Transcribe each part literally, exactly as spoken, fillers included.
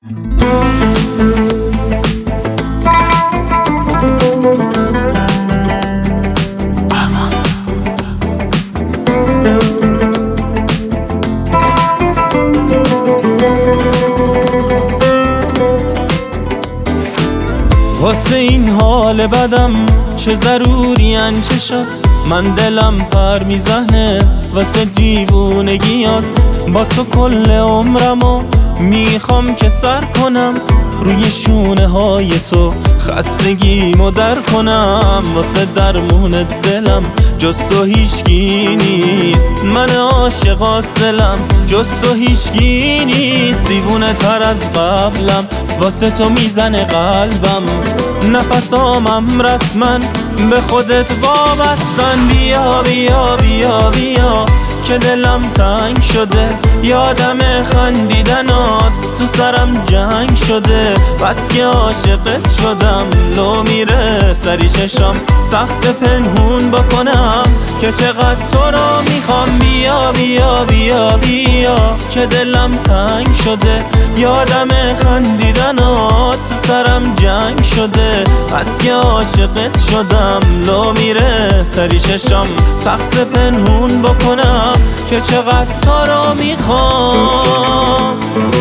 واسه این حال بدم چه ضروریان چه شد، من دلم پر میزنه واسه دیوونگیات. با تو کل عمرمو میخوام که سر کنم، روی شونه های تو خستگیمو در کنم. واسه درمون دلم جز تو هیچکی نیست، من عاشق اصلم جز تو هیچکی نیست. دیوونه تر از قبلم واسه تو میزنه قلبم، نفسامم رسمن به خودت وابستن. بیا بیا بیا بیا که دلم تنگ شده، یادم خندیدنات تو سرم جنگ شده. بس که عاشقت شدم لو میره سری چشم، سخت پنهون بکنم که چقدر تو رو میخوام. بیا بیا بیا بیا که دلم تنگ شده، یادم خندیدنات تو سرم جنگ شده. بس که عاشقت شدم لو میره سری چشم، سخت پنهون بکنم که چقدر تو رو میخوام.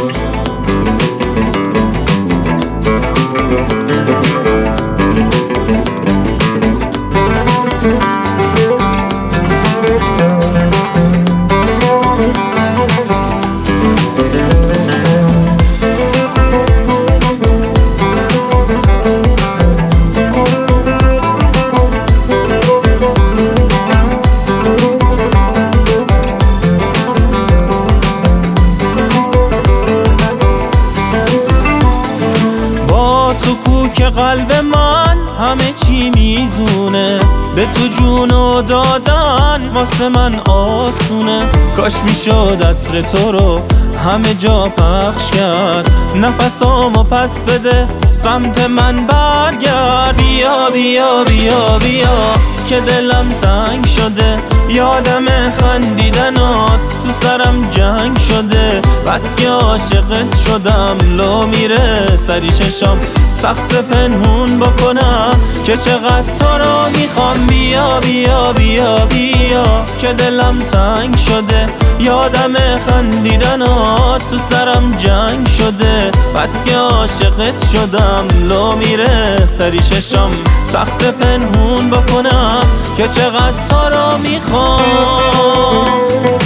که قلب من همه چی میزونه، به تو جونو دادن واسه من آسونه. کاش میشد عطر تو رو همه جا پخش کرد، نفسامو پس بده سمت من برگرد. بیا بیا بیا بیا که دلم تنگ شده، یادم خندیدنات تو سرم جنگ شده. بس که عاشقت شدم لو میره سری چشم، سخت پنهون بکنم که چقدر تو رو میخوام. بیا بیا بیا بیا که دلم تنگ شده، یادم خندیدنات تو سرم جنگ شده. بس که عاشقت شدم لو میره سری چشم، سخت پنهون بکنم که چقدر تو رو میخوام.